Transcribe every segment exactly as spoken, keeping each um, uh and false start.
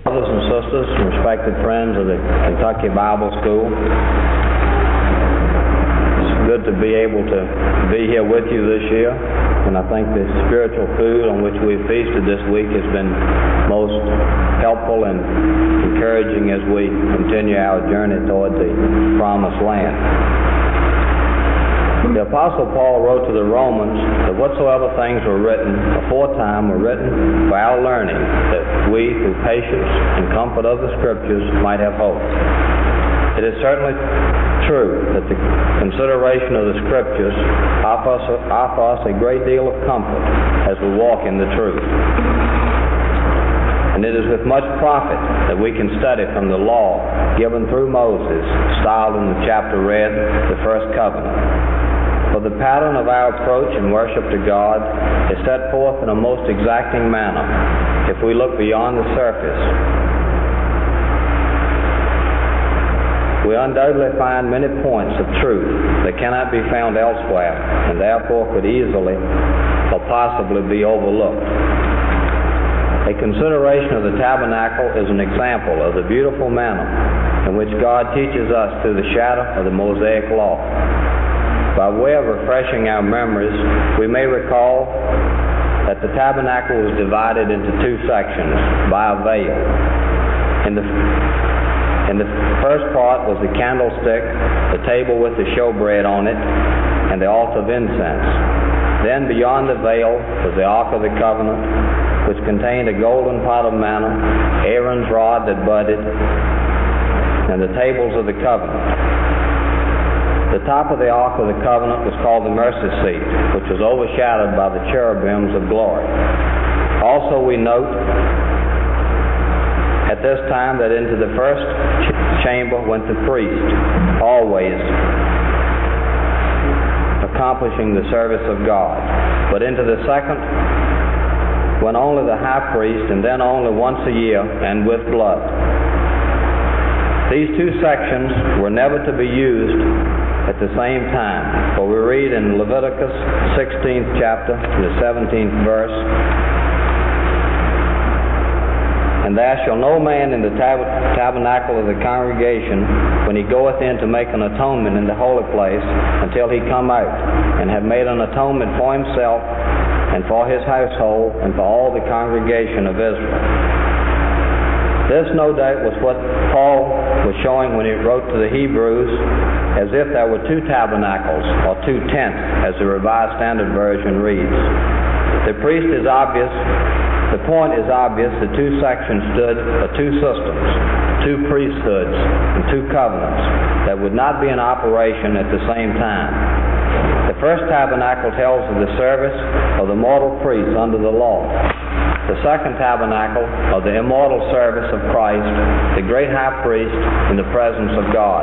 Brothers and sisters, respected friends of the Kentucky Bible School, it's good to be able to be here with you this year, and I think the spiritual food on which we've feasted this week has been most helpful and encouraging as we continue our journey toward the promised land. The Apostle Paul wrote to the Romans that whatsoever things were written aforetime were written for our learning, that we, through patience and comfort of the Scriptures, might have hope. It is certainly true that the consideration of the Scriptures offer us, offer us a great deal of comfort as we walk in the truth. And it is with much profit that we can study from the law given through Moses, styled in the chapter read, the First Covenant. For the pattern of our approach and worship to God is set forth in a most exacting manner if we look beyond the surface. We undoubtedly find many points of truth that cannot be found elsewhere and therefore could easily or possibly be overlooked. A consideration of the tabernacle is an example of the beautiful manner in which God teaches us through the shadow of the Mosaic Law. By way of refreshing our memories, we may recall that the tabernacle was divided into two sections by a veil. In the, in the first part was the candlestick, the table with the showbread on it, and the altar of incense. Then beyond the veil was the Ark of the Covenant, which contained a golden pot of manna, Aaron's rod that budded, and the tables of the covenant. The top of the Ark of the Covenant was called the mercy seat, which was overshadowed by the cherubims of glory. Also we note at this time that into the first ch- chamber went the priest, always accomplishing the service of God. But into the second went only the high priest, and then only once a year, and with blood. These two sections were never to be used at the same time, for we read in Leviticus sixteenth chapter, the seventeenth verse, "And there shall no man in the tab- tabernacle of the congregation, when he goeth in to make an atonement in the holy place, until he come out, and have made an atonement for himself, and for his household, and for all the congregation of Israel." This, no doubt, was what Paul was showing when he wrote to the Hebrews, as if there were two tabernacles, or two tents, as the Revised Standard Version reads. The priest is obvious, the point is obvious, the two sections stood for two systems, two priesthoods, and two covenants that would not be in operation at the same time. The first tabernacle tells of the service of the mortal priests under the law. The second tabernacle of the immortal service of Christ, the great high priest, in the presence of God.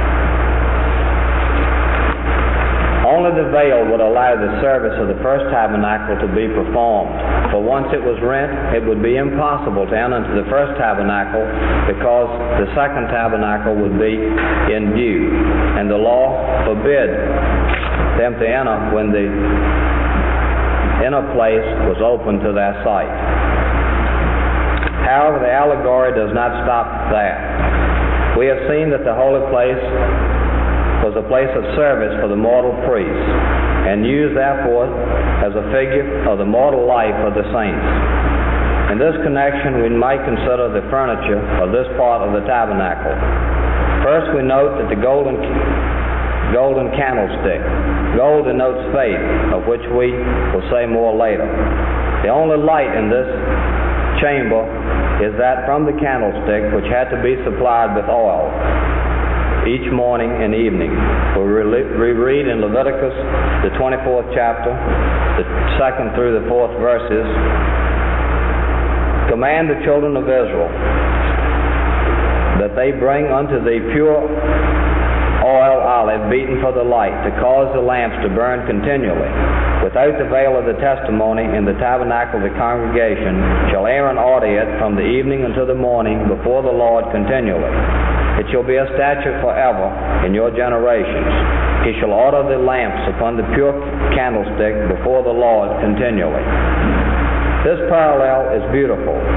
Only the veil would allow the service of the first tabernacle to be performed, for once it was rent, it would be impossible to enter into the first tabernacle, because the second tabernacle would be in view, and the law forbid them to enter when the inner place was open to their sight. However, the allegory does not stop there. We have seen that the holy place was a place of service for the mortal priests, and used therefore as a figure of the mortal life of the saints. In this connection, we might consider the furniture of this part of the tabernacle. First, we note that the golden golden candlestick. Gold denotes faith, of which we will say more later. The only light in this chamber is that from the candlestick, which had to be supplied with oil each morning and evening. We read in Leviticus, the twenty-fourth chapter, the second through the fourth verses, "Command the children of Israel that they bring unto thee pure oil olive beaten for the light, to cause the lamps to burn continually. Without the veil of the testimony in the tabernacle of the congregation shall Aaron order it from the evening until the morning before the Lord continually. It shall be a statute forever in your generations. He shall order the lamps upon the pure candlestick before the Lord continually." This parallel is beautiful.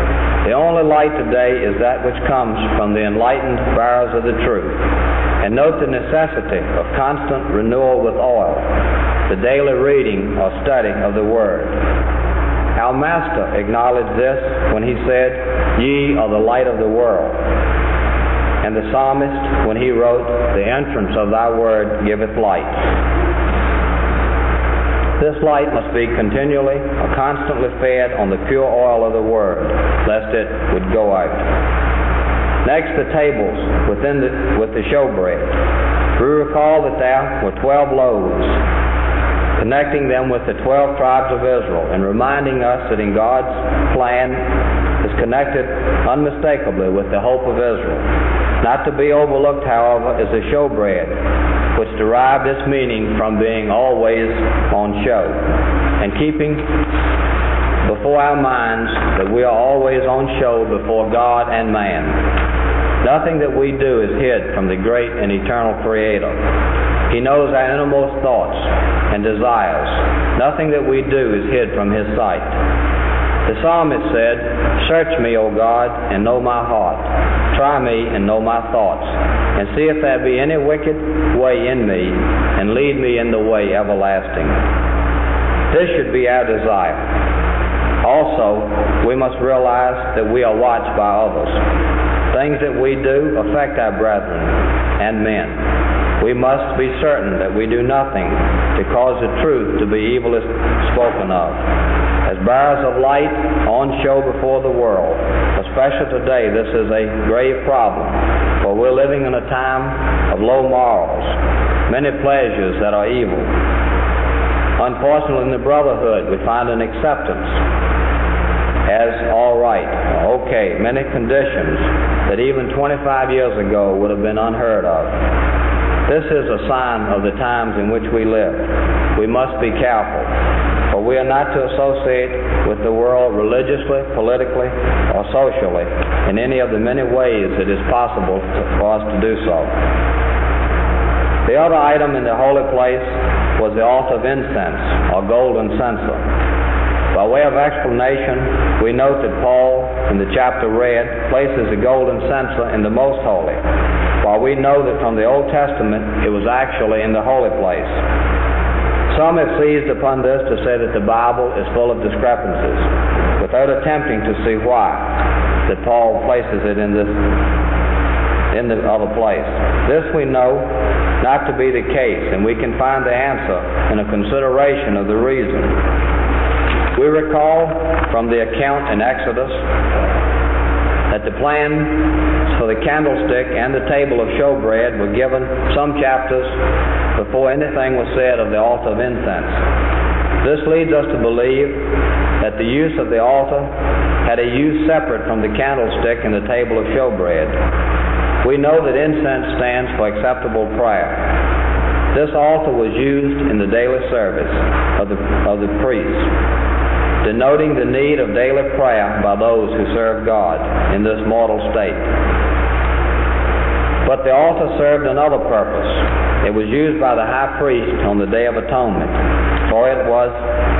The only light today is that which comes from the enlightened bearers of the truth. And note the necessity of constant renewal with oil, the daily reading or study of the Word. Our Master acknowledged this when he said, "Ye are the light of the world." And the psalmist, when he wrote, "The entrance of thy word giveth light." This light must be continually or constantly fed on the pure oil of the Word, lest it would go out. Next, the tables within the, with the showbread. We recall that there were twelve loaves, connecting them with the twelve tribes of Israel, and reminding us that in God's plan is connected unmistakably with the hope of Israel. Not to be overlooked, however, is the showbread, which derived its meaning from being always on show, and keeping before our minds that we are always on show before God and man. Nothing that we do is hid from the great and eternal Creator. He knows our innermost thoughts and desires. Nothing that we do is hid from His sight. The psalmist said, "Search me, O God, and know my heart. Try me and know my thoughts, and see if there be any wicked way in me, and lead me in the way everlasting." This should be our desire. Also, we must realize that we are watched by others. Things that we do affect our brethren and men. We must be certain that we do nothing to cause the truth to be evilly spoken of. As bearers of light on show before the world, especially today, this is a grave problem, for we're living in a time of low morals, many pleasures that are evil. Unfortunately, in the brotherhood, we find an acceptance as all right, okay, many conditions that even twenty-five years ago would have been unheard of. This is a sign of the times in which we live. We must be careful, for we are not to associate with the world religiously, politically, or socially in any of the many ways it is possible to, for us to do so. The other item in the holy place was the altar of incense, or golden censer. By way of explanation, we note that Paul, in the chapter read, places the golden censer in the most holy, while we know that from the Old Testament it was actually in the holy place. Some have seized upon this to say that the Bible is full of discrepancies, without attempting to see why that Paul places it in this in the other place. This we know not to be the case, and we can find the answer in a consideration of the reason. We recall from the account in Exodus that the plans for the candlestick and the table of showbread were given some chapters before anything was said of the altar of incense. This leads us to believe that the use of the altar had a use separate from the candlestick and the table of showbread. We know that incense stands for acceptable prayer. This altar was used in the daily service of the, of the priest, denoting the need of daily prayer by those who serve God in this mortal state. But the altar served another purpose. It was used by the high priest on the Day of Atonement, for it was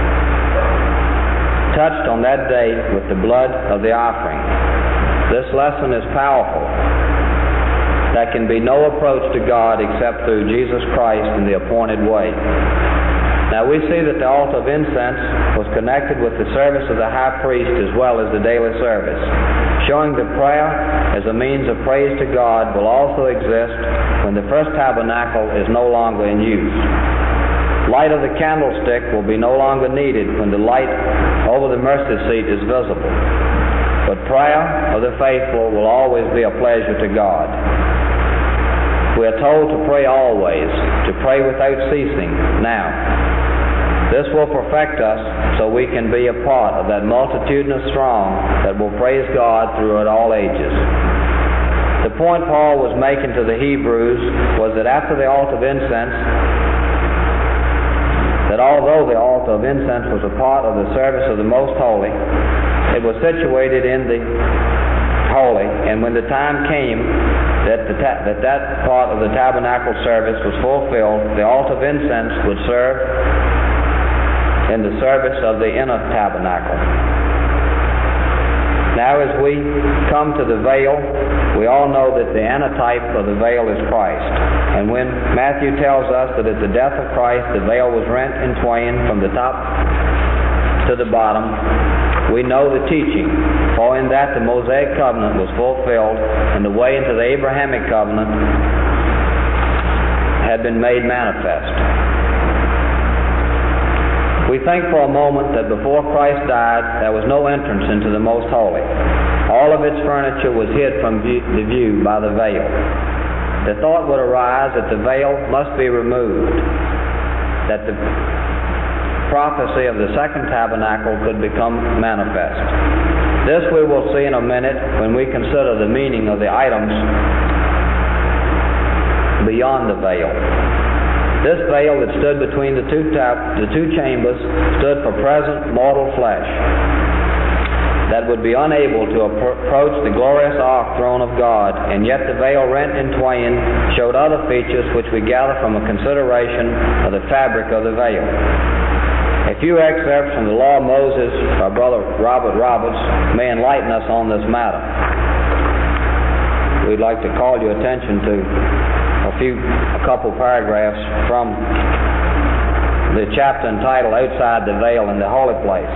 touched on that day with the blood of the offering. This lesson is powerful. There can be no approach to God except through Jesus Christ in the appointed way. Now we see that the altar of incense was connected with the service of the high priest as well as the daily service, showing that prayer as a means of praise to God will also exist when the first tabernacle is no longer in use. Light of the candlestick will be no longer needed when the light over the mercy seat is visible. But prayer of the faithful will always be a pleasure to God. We are told to pray always, to pray without ceasing now. This will perfect us so we can be a part of that multitudinous throng that will praise God throughout all ages. The point Paul was making to the Hebrews was that after the altar of incense, that although the altar of incense was a part of the service of the Most Holy, it was situated in the holy, and when the time came that the ta- that, that part of the tabernacle service was fulfilled, the altar of incense would serve in the service of the inner tabernacle. Now as we come to the veil, we all know that the antitype of the veil is Christ. And when Matthew tells us that at the death of Christ the veil was rent in twain from the top to the bottom, we know the teaching, for in that the Mosaic covenant was fulfilled, and the way into the Abrahamic covenant had been made manifest. We think for a moment that before Christ died, there was no entrance into the Most Holy. All of its furniture was hid from view, the view by the veil. The thought would arise that the veil must be removed, that the prophecy of the second tabernacle could become manifest. This we will see in a minute when we consider the meaning of the items beyond the veil. This veil that stood between the two, tap, the two chambers stood for present mortal flesh that would be unable to approach the glorious ark throne of God, and yet the veil rent in twain showed other features which we gather from a consideration of the fabric of the veil. A few excerpts from the Law of Moses by Brother Robert Roberts may enlighten us on this matter. We'd like to call your attention to a few, a couple paragraphs from the chapter entitled Outside the Veil in the Holy Place.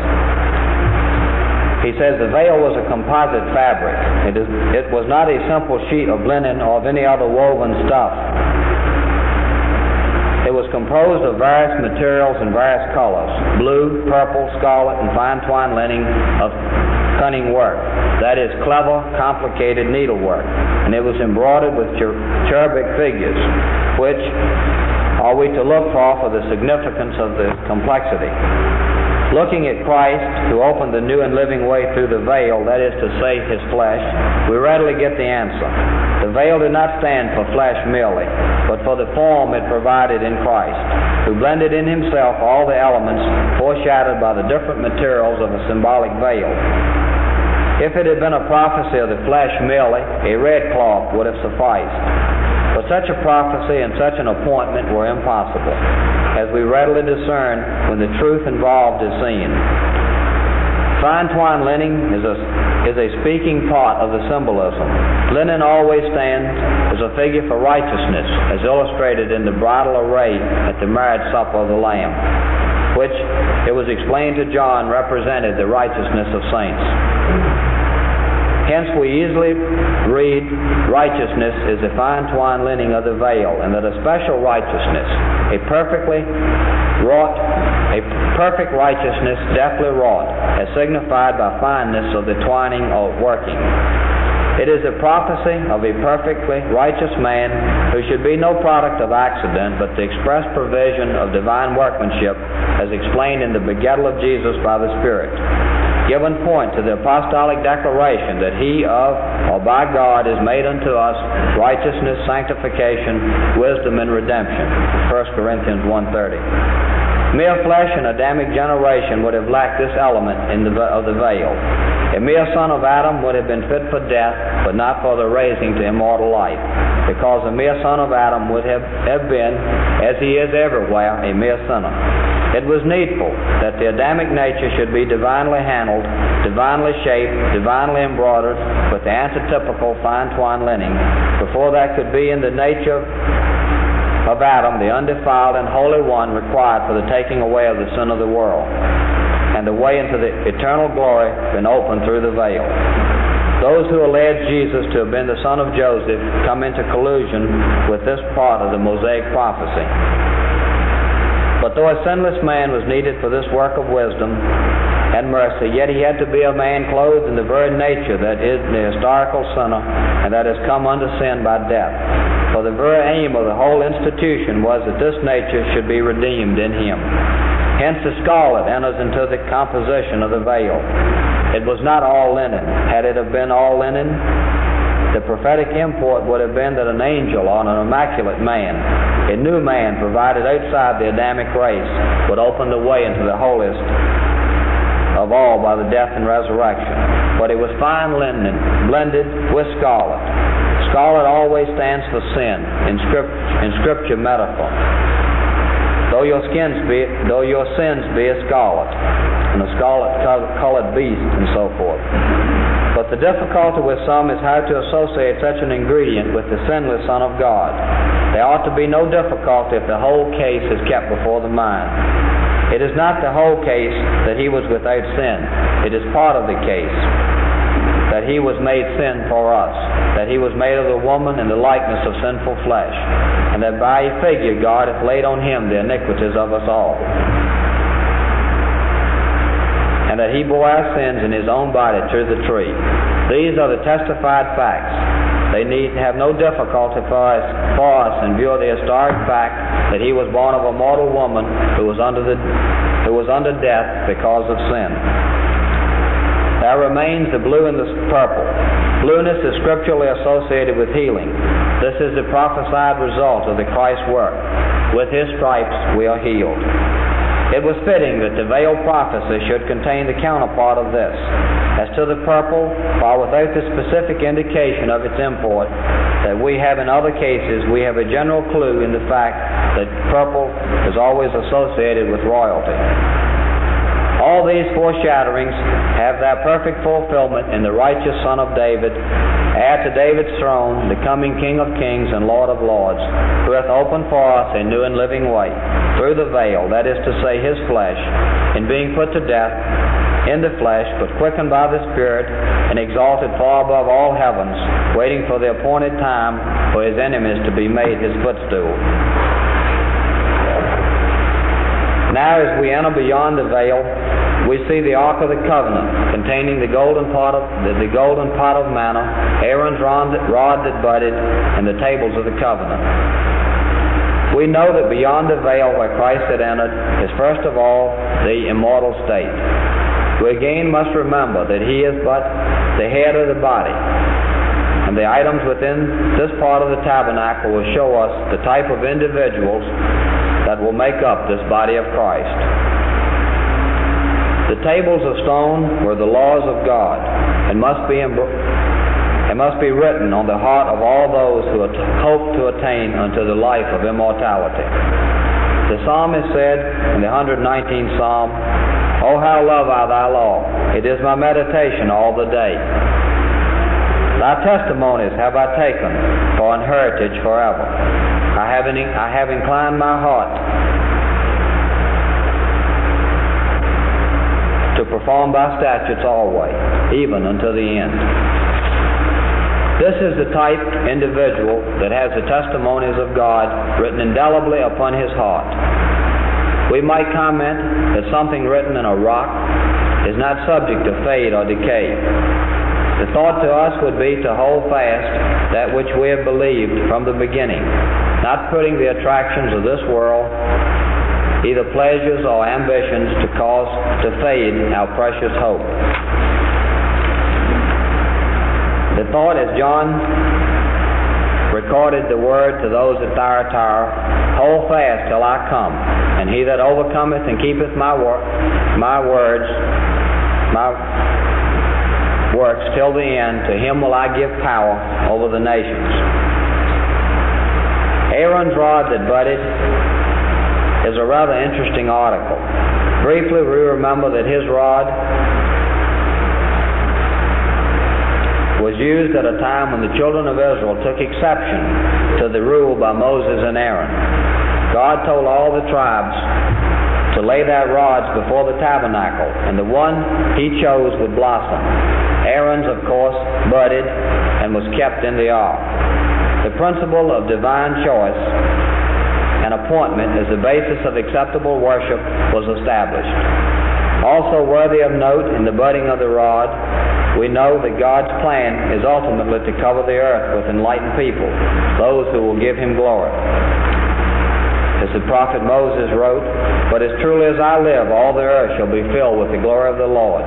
He says the veil was a composite fabric. It, is, it was not a simple sheet of linen or of any other woven stuff. It was composed of various materials and various colors: blue, purple, scarlet, and fine twined linen of cunning work. That is, clever, complicated needlework. And it was embroidered with cher- cherubic figures, which are we to look for for the significance of the complexity. Looking at Christ, who opened the new and living way through the veil, that is to say, his flesh, we readily get the answer. The veil did not stand for flesh merely, but for the form it provided in Christ, who blended in himself all the elements foreshadowed by the different materials of a symbolic veil. If it had been a prophecy of the flesh merely, a red cloth would have sufficed. But such a prophecy and such an appointment were impossible, as we readily discern when the truth involved is seen. Fine twined linen is a, is a speaking part of the symbolism. Linen always stands as a figure for righteousness, as illustrated in the bridal array at the marriage supper of the Lamb, which, it was explained to John, represented the righteousness of saints. Hence we easily read righteousness is the fine twined linen of the veil, and that a special righteousness, a perfectly wrought, a perfect righteousness deftly wrought, as signified by fineness of the twining or working. It is a prophecy of a perfectly righteous man who should be no product of accident, but the express provision of divine workmanship, as explained in the begettal of Jesus by the Spirit. Given point to the apostolic declaration that he of or by God is made unto us righteousness, sanctification, wisdom, and redemption. First Corinthians one thirty. Mere flesh and Adamic generation would have lacked this element in the, of the veil. A mere son of Adam would have been fit for death, but not for the raising to immortal life, because a mere son of Adam would have, have been, as he is everywhere, a mere sinner. It was needful that the Adamic nature should be divinely handled, divinely shaped, divinely embroidered with the antitypical fine twined linen, before there could be in the nature of Adam the undefiled and holy one required for the taking away of the sin of the world, and the way into the eternal glory been opened through the veil. Those who allege Jesus to have been the son of Joseph come into collusion with this part of the Mosaic prophecy. But though a sinless man was needed for this work of wisdom and mercy, yet he had to be a man clothed in the very nature that is the historical sinner, and that has come unto sin by death. For the very aim of the whole institution was that this nature should be redeemed in him. Hence the scarlet enters into the composition of the veil. It was not all linen. Had it have been all linen, the prophetic import would have been that an angel or an immaculate man, a new man provided outside the Adamic race, would open the way into the holiest of all by the death and resurrection. But it was fine linen blended with scarlet. Scarlet always stands for sin in scripture, in scripture metaphor. Though your skins be, though your sins be as scarlet, and a scarlet colored beast, and so forth. For The difficulty with some is how to associate such an ingredient with the sinless Son of God. There ought to be no difficulty if the whole case is kept before the mind. It is not the whole case that he was without sin. It is part of the case that he was made sin for us, that he was made of the woman in the likeness of sinful flesh, and that by a figure God hath laid on him the iniquities of us all, and that he bore our sins in his own body through the tree. These are the testified facts. They need have no difficulty for us, for us in view of the historic fact that he was born of a mortal woman who was under the who was under death because of sin. There remains the blue and the purple. Blueness is scripturally associated with healing. This is the prophesied result of the Christ work. With his stripes we are healed. It was fitting that the veiled prophecy should contain the counterpart of this. As to the purple, while without the specific indication of its import that we have in other cases, we have a general clue in the fact that purple is always associated with royalty. All these foreshadowings have their perfect fulfillment in the righteous Son of David, heir to David's throne, the coming King of kings and Lord of lords, who hath opened for us a new and living way, through the veil, that is to say, his flesh, in being put to death in the flesh, but quickened by the Spirit, and exalted far above all heavens, waiting for the appointed time for his enemies to be made his footstool. Now as we enter beyond the veil, we see the Ark of the Covenant, containing the golden pot of the, the golden pot of manna, Aaron's rod, rod that budded, and the tables of the covenant. We know that beyond the veil where Christ had entered is first of all the immortal state. We again must remember that he is but the head of the body, and the items within this part of the tabernacle will show us the type of individuals that will make up this body of Christ. The tables of stone were the laws of God, and must be embro- and must be written on the heart of all those who hope to attain unto the life of immortality. The psalmist said in the one hundred nineteenth Psalm, "O how love I thy law! It is my meditation all the day. Thy testimonies have I taken for an heritage forever. I have, in, I have inclined my heart to perform thy statutes always, even unto the end." This is the type individual that has the testimonies of God written indelibly upon his heart. We might comment that something written in a rock is not subject to fade or decay. The thought to us would be to hold fast that which we have believed from the beginning, not putting the attractions of this world, either pleasures or ambitions, to cause to fade our precious hope. The thought, as John recorded the word to those at Thyatira, "Hold fast till I come, and he that overcometh and keepeth my wor- my words, my works till the end, to him will I give power over the nations." Aaron's rod that budded is a rather interesting article. Briefly, we remember that his rod was used at a time when the children of Israel took exception to the rule by Moses and Aaron. God told all the tribes to lay their rods before the tabernacle, and the one he chose would blossom. Aaron's, of course, budded and was kept in the ark. The principle of divine choice and appointment as the basis of acceptable worship was established. Also worthy of note in the budding of the rod, we know that God's plan is ultimately to cover the earth with enlightened people, those who will give him glory. As the prophet Moses wrote, "But as truly as I live, all the earth shall be filled with the glory of the Lord."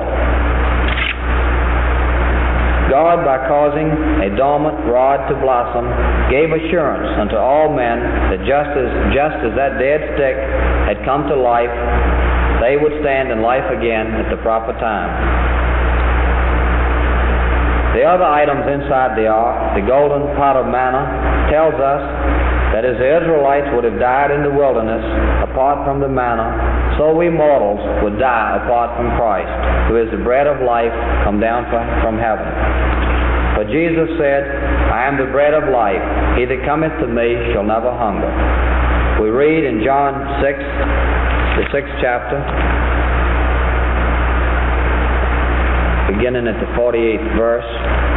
God, by causing a dormant rod to blossom, gave assurance unto all men that just as, just as that dead stick had come to life, they would stand in life again at the proper time. The other items inside the ark, the golden pot of manna, tells us that that as the Israelites would have died in the wilderness apart from the manna, so we mortals would die apart from Christ, who is the bread of life come down from heaven. For Jesus said, I am the bread of life. He that cometh to me shall never hunger. We read in John six, the sixth chapter, beginning at the forty-eighth verse.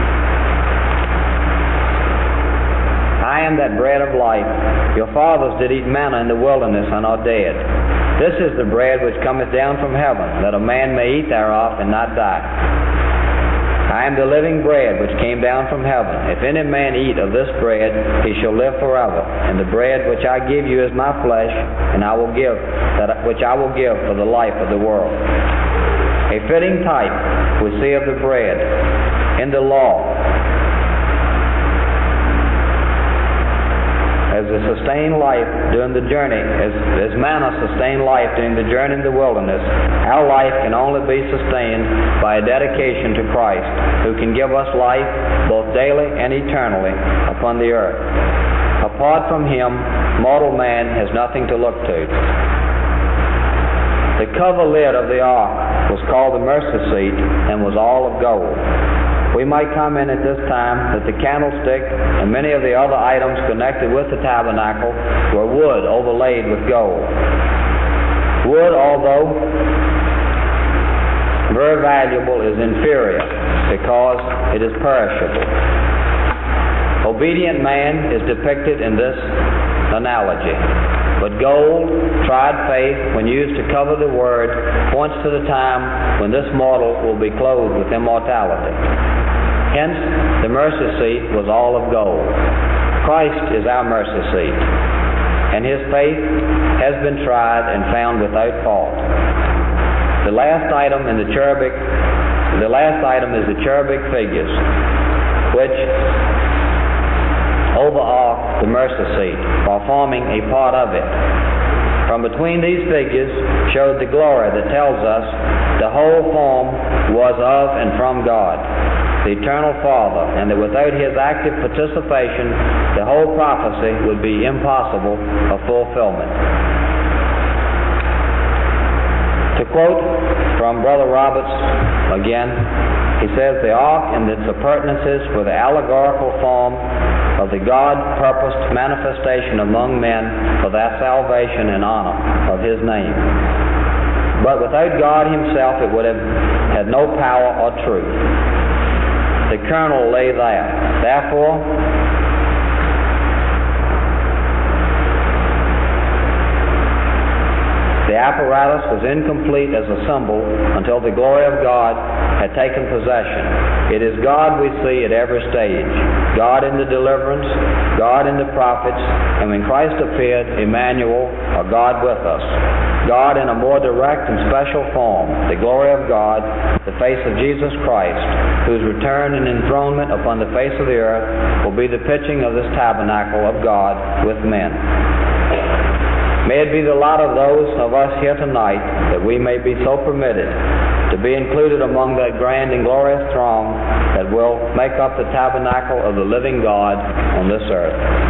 I am that bread of life. Your fathers did eat manna in the wilderness and are dead. This is the bread which cometh down from heaven, that a man may eat thereof and not die. I am the living bread which came down from heaven. If any man eat of this bread, he shall live forever. And the bread which I give you is my flesh, and I will give that which I will give for the life of the world. A fitting type we see of the bread in the law as a sustained life during the journey, as, as manna sustained life during the journey in the wilderness. Our life can only be sustained by a dedication to Christ, who can give us life both daily and eternally upon the earth. Apart from Him, mortal man has nothing to look to. The cover lid of the ark was called the mercy seat and was all of gold. We might comment at this time that the candlestick and many of the other items connected with the tabernacle were wood overlaid with gold. Wood, although very valuable, is inferior because it is perishable. Obedient man is depicted in this analogy. But gold, tried faith, when used to cover the Word, points to the time when this mortal will be clothed with immortality. Hence, the mercy seat was all of gold. Christ is our mercy seat, and His faith has been tried and found without fault. The last item in the cherubic, the last item is the cherubic figures, which overarch the mercy seat, while forming a part of it. From between these figures showed the glory that tells us the whole form was of and from God, the eternal Father, and that without His active participation, the whole prophecy would be impossible of fulfillment. To quote from Brother Roberts again, he says, the ark and its appurtenances were the allegorical form of the God-purposed manifestation among men for their salvation and honor of His name. But without God Himself, it would have had no power or truth. The kernel lay there. Therefore, the apparatus was incomplete as a symbol until the glory of God had taken possession. It is God we see at every stage. God in the deliverance, God in the prophets, and when Christ appeared, Emmanuel, or God with us. God in a more direct and special form, the glory of God, the face of Jesus Christ, whose return and enthronement upon the face of the earth will be the pitching of this tabernacle of God with men. May it be the lot of those of us here tonight that we may be so permitted to be included among that grand and glorious throng that will make up the tabernacle of the living God on this earth.